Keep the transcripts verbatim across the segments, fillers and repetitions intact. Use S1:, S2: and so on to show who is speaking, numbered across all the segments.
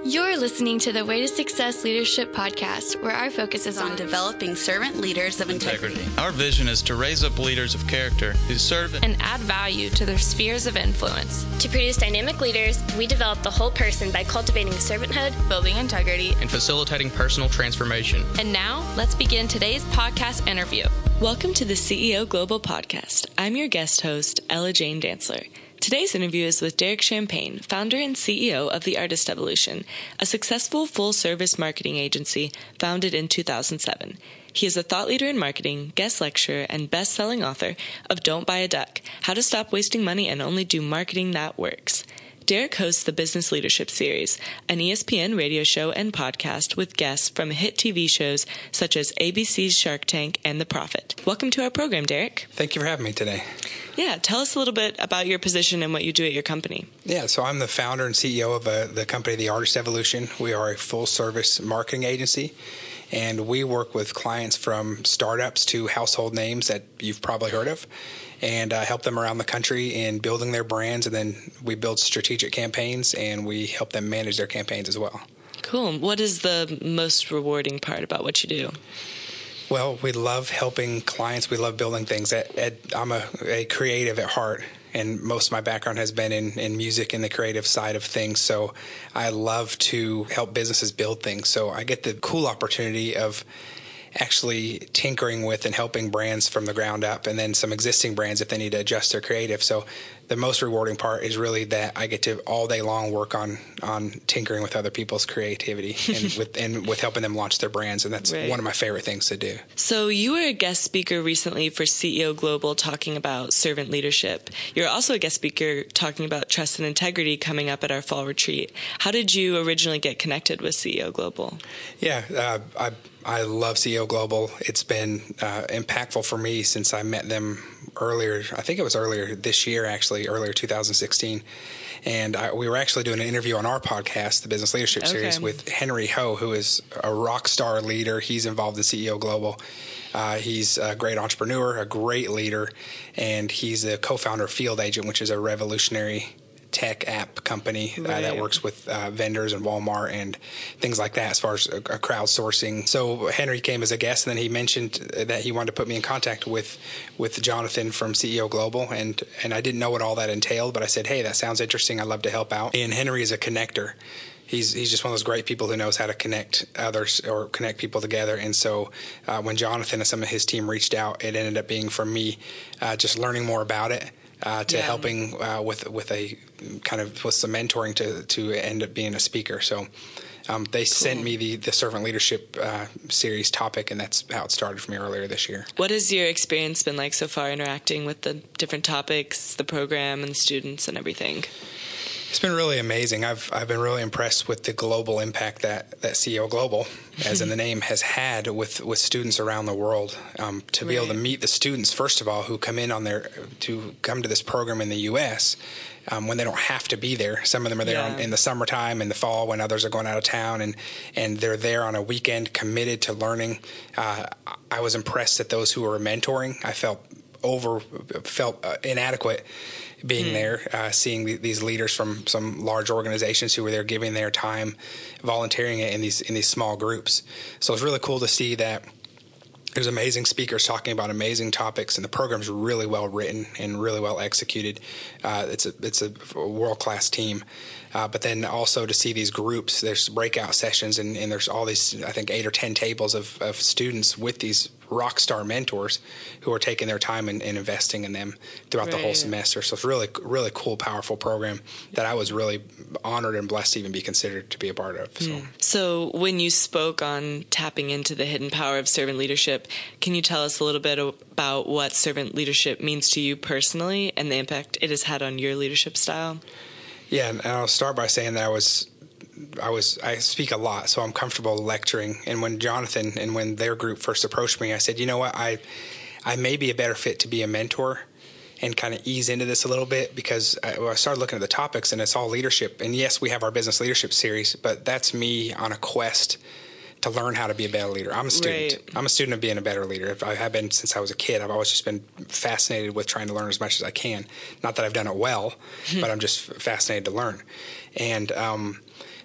S1: You're listening to the Way to Success Leadership Podcast, where our focus is on developing servant leaders of integrity.
S2: integrity. Our vision is to raise up leaders of character who serve
S3: and add value to their spheres of influence.
S4: To produce dynamic leaders, we develop the whole person by cultivating servanthood,
S3: building integrity,
S5: and facilitating personal transformation.
S3: And now, let's begin today's podcast interview.
S6: Welcome to the C E O Global Podcast. I'm your guest host, Ella Jane Dantzler. Today's interview is with Derek Champagne, founder and C E O of The Artist Evolution, a successful full-service marketing agency founded in two thousand seven. He is a thought leader in marketing, guest lecturer, and best-selling author of Don't Buy a Duck, How to Stop Wasting Money and Only Do Marketing That Works. Derek hosts the Business Leadership Series, an E S P N radio show and podcast with guests from hit T V shows such as A B C's Shark Tank and The Profit. Welcome to our program, Derek.
S7: Thank you for having me today.
S6: Yeah, tell us a little bit about your position and what you do at your company.
S7: Yeah, so I'm the founder and C E O of uh, the company, The Artist Evolution. We are a full-service marketing agency, and we work with clients from startups to household names that you've probably heard of, and uh, help them around the country in building their brands, and then we build strategic campaigns, and we help them manage their campaigns as well.
S6: Cool. What is the most rewarding part about what you do?
S7: Well, we love helping clients. We love building things. At, at, I'm a, a creative at heart, and most of my background has been in, in music and the creative side of things. So I love to help businesses build things. So I get the cool opportunity of actually tinkering with and helping brands from the ground up, and then some existing brands if they need to adjust their creative. So the most rewarding part is really that I get to all day long work on on tinkering with other people's creativity and with and with helping them launch their brands, and that's right. One of my favorite things to do.
S6: So you were a guest speaker recently for C E O Global talking about servant leadership. You're also a guest speaker talking about trust and integrity coming up at our fall retreat. How did you originally get connected with C E O Global?
S7: Yeah, uh, I I love C E O Global. It's been uh, impactful for me since I met them earlier. I think it was earlier this year, actually, earlier two thousand sixteen. And I, we were actually doing an interview on our podcast, the Business Leadership
S6: okay.
S7: Series, with Henry Ho, who is a rock star leader. He's involved in C E O Global. Uh, he's a great entrepreneur, a great leader, and he's a co-founder of Field Agent, which is a revolutionary tech app company uh, right. that works with uh, vendors and Walmart and things like that as far as uh, crowdsourcing. So Henry came as a guest, and then he mentioned that he wanted to put me in contact with with Jonathan from C E O Global, and and I didn't know what all that entailed, but I said, hey, that sounds interesting. I'd love to help out. And Henry is a connector. He's he's just one of those great people who knows how to connect others or connect people together. And so uh, when Jonathan and some of his team reached out, it ended up being from me uh, just learning more about it. Uh, to yeah. helping uh, with with a kind of with some mentoring to to end up being a speaker. So um, they cool. sent me the the servant leadership uh, series topic, and that's how it started for me earlier this year.
S6: What has your experience been like so far interacting with the different topics, the program, and the students and everything?
S7: It's been really amazing. I've I've been really impressed with the global impact that, that C E O Global, as in the name, has had with, with students around the world. Um, to be right. able to meet the students, first of all, who come in on their to come to this program in the U S Um, when they don't have to be there. Some of them are there yeah. on, in the summertime, in the fall, when others are going out of town, and, and they're there on a weekend committed to learning. Uh, I was impressed at those who were mentoring. I felt over felt uh, inadequate being mm. there, uh, seeing the, these leaders from some large organizations who were there giving their time, volunteering it in these in these small groups. So it's really cool to see that there's amazing speakers talking about amazing topics, and the program's really well written and really well executed. Uh, it's a it's a world-class team. Uh, but then also to see these groups, there's breakout sessions, and, and there's all these, I think, eight or ten tables of, of students with these rock star mentors who are taking their time and, and investing in them throughout right. the whole semester. So it's a really, really cool, powerful program that I was really honored and blessed to even be considered to be a part of. So,
S6: mm. so when you spoke on tapping into the hidden power of servant leadership, can you tell us a little bit about what servant leadership means to you personally and the impact it has had on your leadership style?
S7: Yeah, and I'll start by saying that I was, I was, I speak a lot, so I'm comfortable lecturing. And when Jonathan and when their group first approached me, I said, you know what, I, I may be a better fit to be a mentor and kind of ease into this a little bit, because I, well, I started looking at the topics, and it's all leadership. And yes, we have our business leadership series, but that's me on a quest to learn how to be a better leader. I'm a student. Right. I'm a student of being a better leader. I have been since I was a kid. I've always just been fascinated with trying to learn as much as I can. Not that I've done it well, but I'm just fascinated to learn. And um,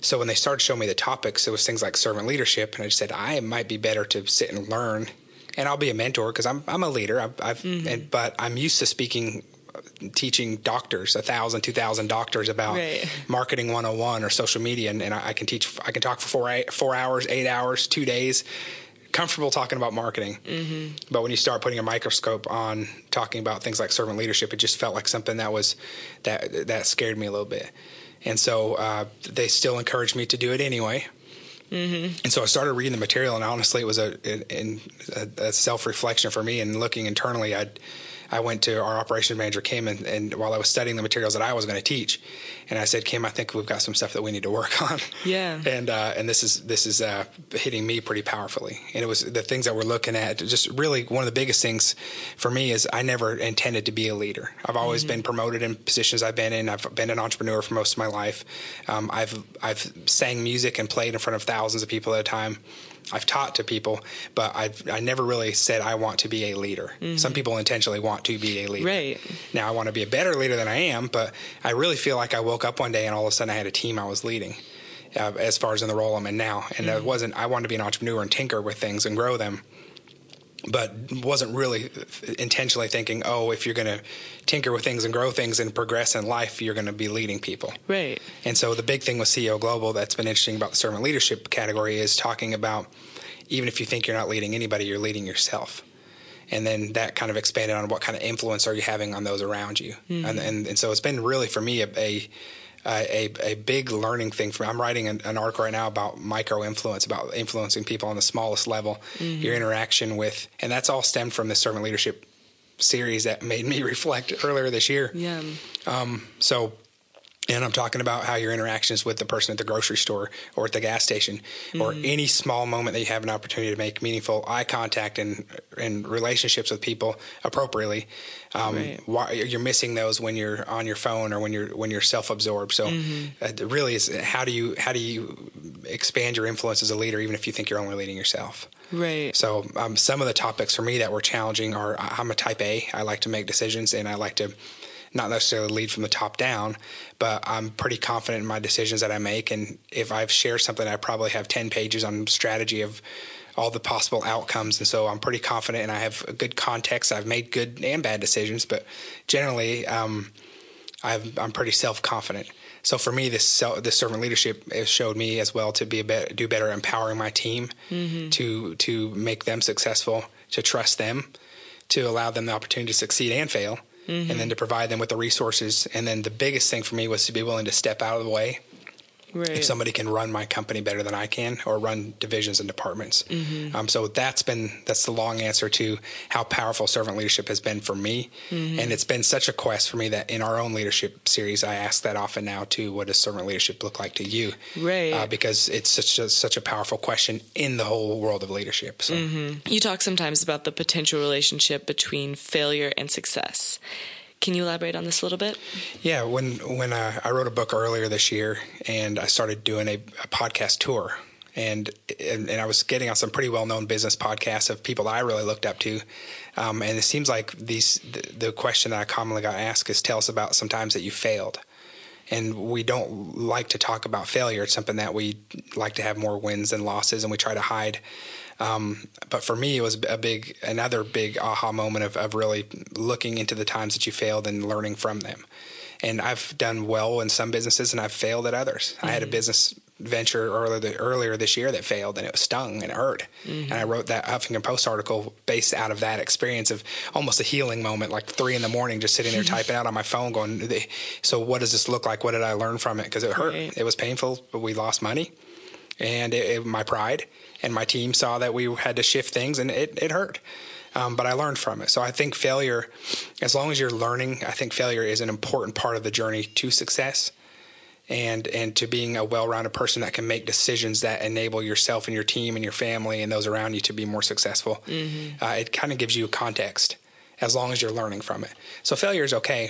S7: So when they started showing me the topics, it was things like servant leadership, and I just said I might be better to sit and learn, and I'll be a mentor because I'm I'm a leader. I've, I've mm-hmm. and, but I'm used to speaking, teaching doctors, a thousand, two thousand doctors about right. marketing one oh one or social media, and, and I, I can teach. I can talk for four eight, four hours, eight hours, two days. Comfortable talking about marketing. Mm-hmm. But when you start putting a microscope on talking about things like servant leadership, it just felt like something that was that that scared me a little bit. And so uh, they still encouraged me to do it anyway. Mm-hmm. And so I started reading the material, and honestly, it was a, a, a self-reflection for me. And looking internally, I'd I went to our operations manager, Kim, and, and while I was studying the materials that I was going to teach, and I said, Kim, I think we've got some stuff that we need to work on.
S6: Yeah.
S7: And uh, and this is this is uh, hitting me pretty powerfully. And it was the things that we're looking at. Just really one of the biggest things for me is I never intended to be a leader. I've always mm-hmm. been promoted in positions I've been in. I've been an entrepreneur for most of my life. Um, I've I've sang music and played in front of thousands of people at a time. I've taught to people, but I've I never really said I want to be a leader. Mm-hmm. Some people intentionally want to be a leader.
S6: Right.
S7: Now I want to be a better leader than I am, but I really feel like I woke up one day and all of a sudden I had a team I was leading, uh, as far as in the role I'm in now. And mm-hmm. it wasn't. I wanted to be an entrepreneur and tinker with things and grow them, but wasn't really intentionally thinking, oh, if you're going to tinker with things and grow things and progress in life, you're going to be leading people.
S6: Right.
S7: And so the big thing with C E O Global that's been interesting about the servant leadership category is talking about even if you think you're not leading anybody, you're leading yourself. And then that kind of expanded on what kind of influence are you having on those around you. Mm-hmm. And, and and so it's been really, for me, a a, a, a big learning thing. For me. I'm writing an, an article right now about micro-influence, about influencing people on the smallest level, mm-hmm. your interaction with, and that's all stemmed from the servant leadership series that made me reflect earlier this year.
S6: Yeah.
S7: Um, so... And I'm talking about how your interactions with the person at the grocery store or at the gas station mm-hmm. or any small moment that you have an opportunity to make meaningful eye contact and and relationships with people appropriately. Um, right. why, you're missing those when you're on your phone or when you're when you're self-absorbed. So mm-hmm. uh, really, is how do you how do you expand your influence as a leader, even if you think you're only leading yourself?
S6: Right.
S7: So um, some of the topics for me that were challenging are I'm a type A. I like to make decisions and I like to not necessarily lead from the top down, but I'm pretty confident in my decisions that I make. And if I've shared something, I probably have ten pages on strategy of all the possible outcomes. And so I'm pretty confident and I have a good context. I've made good and bad decisions, but generally um, I've, I'm pretty self-confident. So for me, this this servant leadership has showed me as well to be a bit, do better empowering my team, mm-hmm. to to make them successful, to trust them, to allow them the opportunity to succeed and fail. Mm-hmm. And then to provide them with the resources. And then the biggest thing for me was to be willing to step out of the way. Right. If somebody can run my company better than I can or run divisions and departments. Mm-hmm. Um, so that's been, that's the long answer to how powerful servant leadership has been for me. Mm-hmm. And it's been such a quest for me that in our own leadership series, I ask that often now too, what does servant leadership look like to you?
S6: Right.
S7: Uh, because it's such a, such a powerful question in the whole world of leadership. So.
S6: Mm-hmm. You talk sometimes about the potential relationship between failure and success. Can you elaborate on this a little bit?
S7: Yeah, when when uh, I wrote a book earlier this year, and I started doing a, a podcast tour, and, and and I was getting on some pretty well known business podcasts of people that I really looked up to, um, and it seems like these the, the question that I commonly got asked is, tell us about some times that you failed. And we don't like to talk about failure. It's something that we like to have more wins than losses, and we try to hide. Um, but for me, it was a big, another big aha moment of, of really looking into the times that you failed and learning from them. And I've done well in some businesses and I've failed at others. Mm-hmm. I had a business venture earlier, earlier this year that failed and it stung and it hurt. Mm-hmm. And I wrote that Huffington Post article based out of that experience of almost a healing moment, like three in the morning, just sitting there typing out on my phone going, so what does this look like? What did I learn from it? Because it hurt. Right. It was painful, but we lost money. And it, it, my pride and my team saw that we had to shift things, and it, it hurt. Um, but I learned from it. So I think failure, as long as you're learning, I think failure is an important part of the journey to success and and to being a well-rounded person that can make decisions that enable yourself and your team and your family and those around you to be more successful. Mm-hmm. Uh, it kind of gives you a context as long as you're learning from it. So failure is okay.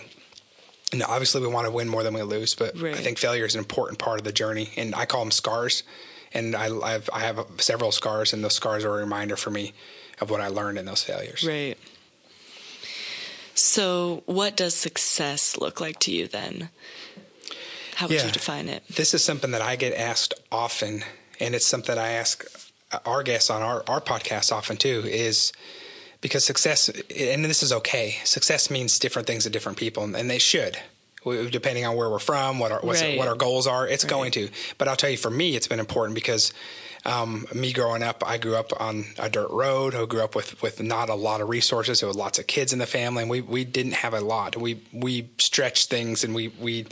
S7: No, obviously we want to win more than we lose, but right. I think failure is an important part of the journey, and I call them scars. And I I've, I have several scars, and those scars are a reminder for me of what I learned in those failures.
S6: Right. So what does success look like to you then? How would
S7: Yeah.
S6: you define it?
S7: This is something that I get asked often, and it's something I ask our guests on our, our podcast often too, is because success, and this is okay, success means different things to different people, and they should, depending on where we're from, what our, what's,
S6: right.
S7: what our goals are, it's
S6: right.
S7: going to. But I'll tell you, for me, it's been important because um, me growing up, I grew up on a dirt road. I grew up with, with not a lot of resources. There was lots of kids in the family, and we, we didn't have a lot. We we stretched things, and we we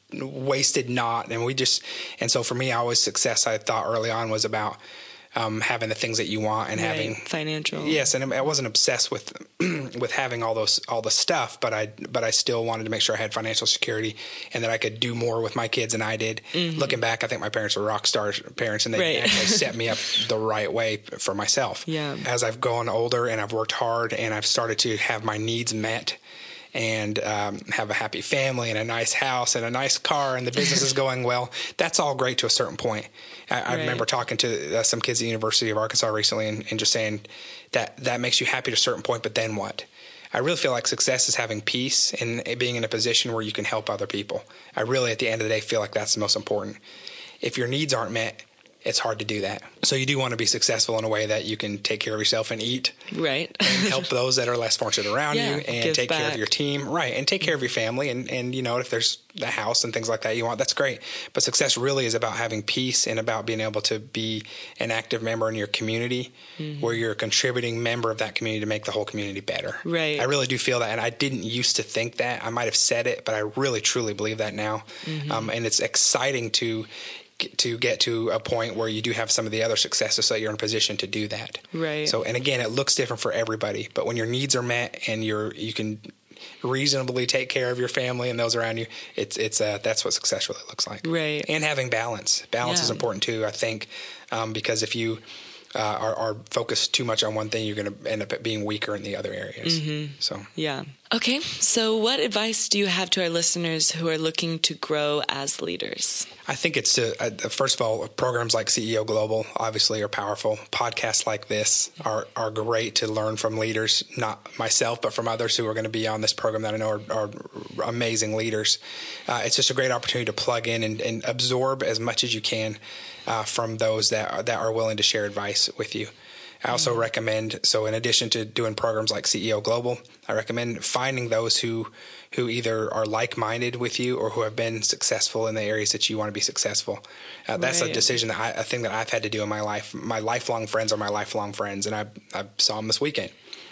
S7: wasted not, and we just, and so for me, always success, I thought early on, was about um, having the things that you want and
S6: right.
S7: having
S6: financial.
S7: Yes, and I wasn't obsessed with with having all those all the stuff, but I but I still wanted to make sure I had financial security and that I could do more with my kids than I did. Mm-hmm. Looking back, I think my parents were rock star parents, and they
S6: right.
S7: actually set me up the right way for myself.
S6: Yeah.
S7: As I've grown older and I've worked hard and I've started to have my needs met, and um, have a happy family and a nice house and a nice car, and the business is going well, that's all great to a certain point. I, I right. remember talking to uh, some kids at the University of Arkansas recently and, and just saying that that makes you happy to a certain point, but then what? I really feel like success is having peace and being in a position where you can help other people. I really, at the end of the day, feel like that's the most important. If your needs aren't met, it's hard to do that. So you do want to be successful in a way that you can take care of yourself and eat.
S6: Right.
S7: And help those that are less fortunate around
S6: yeah,
S7: you, and take
S6: back.
S7: care of your team. Right. And take care of your family. And, and, you know, if there's a house and things like that you want, that's great. But success really is about having peace and about being able to be an active member in your community, mm-hmm. where you're a contributing member of that community to make the whole community better.
S6: Right.
S7: I really do feel that. And I didn't used to think that. I might have said it, but I really, truly believe that now. Mm-hmm. Um, and it's exciting to to get to a point where you do have some of the other successes, so that you're in a position to do that.
S6: Right.
S7: So, and again, it looks different for everybody, but when your needs are met and you're, you can reasonably take care of your family and those around you, it's, it's, uh, that's what success really looks like.
S6: Right.
S7: And having balance. Balance
S6: yeah.
S7: is important too, I think, um, because if you, Uh, are, are focused too much on one thing, you're going to end up being weaker in the other areas. Mm-hmm. So,
S6: yeah. Okay. So what advice do you have to our listeners who are looking to grow as leaders?
S7: I think it's to, uh, first of all, programs like C E O Global obviously are powerful. Podcasts like this are, are great to learn from leaders, not myself, but from others who are going to be on this program that I know are, are amazing leaders. Uh, it's just a great opportunity to plug in and, and absorb as much as you can Uh, from those that are, that are willing to share advice with you. I also mm-hmm. recommend, so in addition to doing programs like C E O Global, I recommend finding those who who either are like-minded with you or who have been successful in the areas that you want to be successful. Uh, that's right. a decision, that I, a thing that I've had to do in my life. My lifelong friends are my lifelong friends, and I, I saw them this weekend.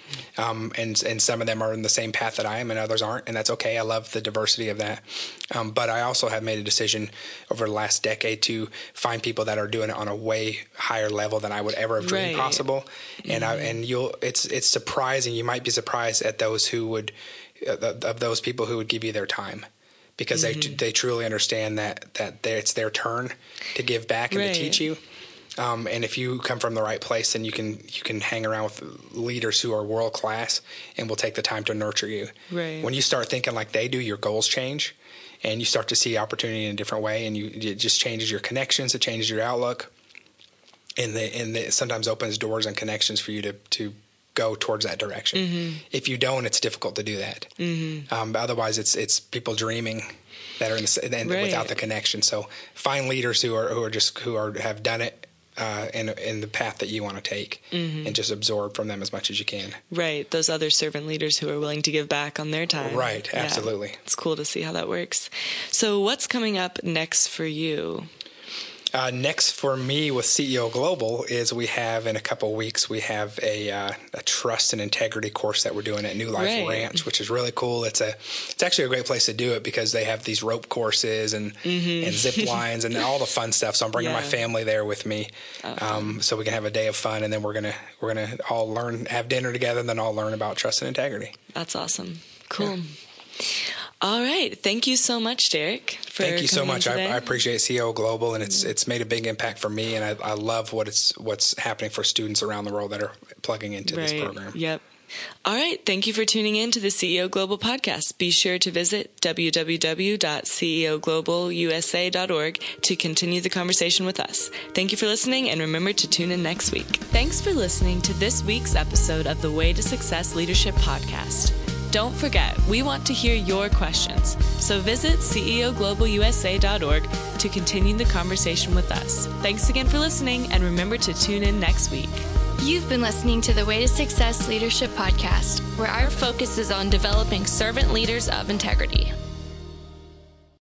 S7: Um, and, and some of them are in the same path that I am and others aren't, and that's okay. I love the diversity of that. Um, but I also have made a decision over the last decade to find people that are doing it on a way higher level than I would ever have dreamed
S6: right.
S7: possible. And mm-hmm. I, and you'll, it's, it's surprising. You might be surprised at those who would, uh, of those people who would give you their time, because mm-hmm. they, they truly understand that, that it's their turn to give back and
S6: right.
S7: to teach you. Um, and if you come from the right place, then you can you can hang around with leaders who are world class and will take the time to nurture you.
S6: Right.
S7: When you start thinking like they do, your goals change, and you start to see opportunity in a different way, and you it just changes your connections, it changes your outlook, and the, and it sometimes opens doors and connections for you to to go towards that direction. Mm-hmm. If you don't, it's difficult to do that. Mm-hmm. Um, otherwise, it's it's people dreaming that are in the, and
S6: right.
S7: without the connection. So find leaders who are who are just who are have done it. Uh, in, in the path that you want to take, mm-hmm. and just absorb from them as much as you can.
S6: Right. Those other servant leaders who are willing to give back on their time.
S7: Right. Absolutely.
S6: Yeah. It's cool to see how that works. So what's coming up next for you?
S7: Uh, next for me with C E O Global is we have in a couple of weeks, we have a, uh, a trust and integrity course that we're doing at New Life
S6: right.
S7: Ranch, which is really cool. It's a it's actually a great place to do it because they have these rope courses and, mm-hmm. and zip lines and all the fun stuff. So I'm bringing yeah. my family there with me, okay. um, so we can have a day of fun, and then we're gonna we're gonna all learn, have dinner together, and then all learn about trust and integrity.
S6: That's awesome. Cool. Yeah. All right. Thank you so much, Derek. For
S7: Thank you so much. I, I appreciate C E O Global, and it's it's made a big impact for me, and I, I love what it's what's happening for students around the world that are plugging into
S6: right.
S7: this program.
S6: Yep. All right. Thank you for tuning in to the C E O Global podcast. Be sure to visit w w w dot c e o global u s a dot org to continue the conversation with us. Thank you for listening, and remember to tune in next week. Thanks for listening to this week's episode of the Way to Success Leadership podcast. don't forget, we want to hear your questions. So visit C E O global U S A dot org to continue the conversation with us. Thanks again for listening, and remember to tune in next week.
S1: You've been listening to the Way to Success Leadership Podcast, where our focus is on developing servant leaders of integrity.